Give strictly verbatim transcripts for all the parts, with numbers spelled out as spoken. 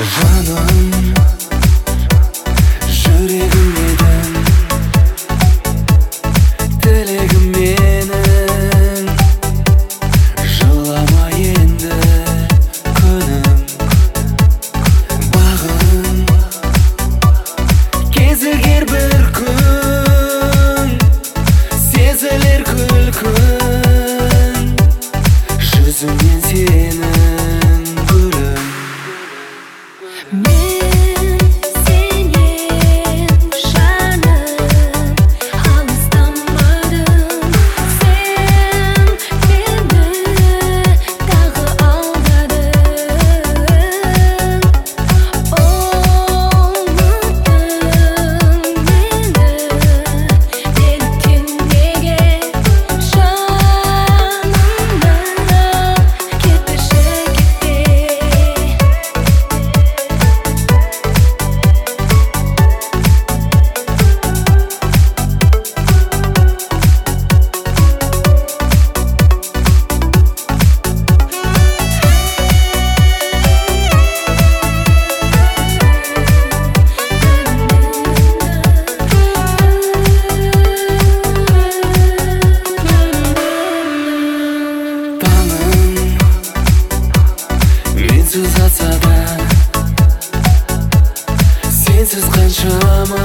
Жаным, жүрегім едің, тілегім менің. Жылама енді күнім, бағым кезігер бір күн, сезілер күлкін, жүзіңнен сенің гүлім. Мен сенен жаным алыстамадым, сен мені тағы алдадың. Ұмыттың мені неліктен неге, жанымнан кетпеші кетпе. Таңым менсіз атса да, сенсіз қаншама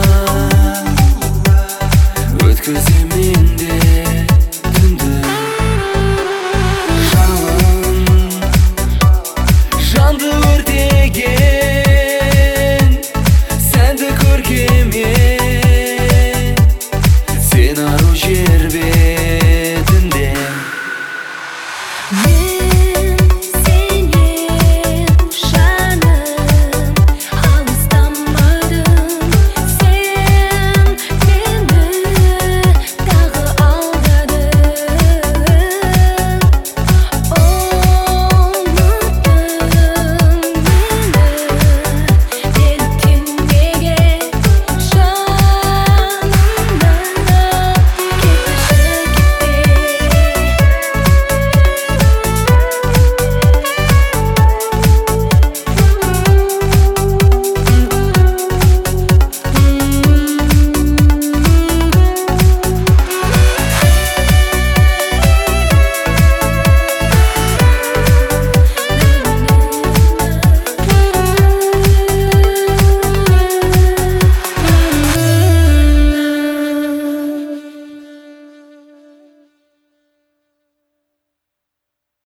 өткізем мен де түнді. Жалын жанды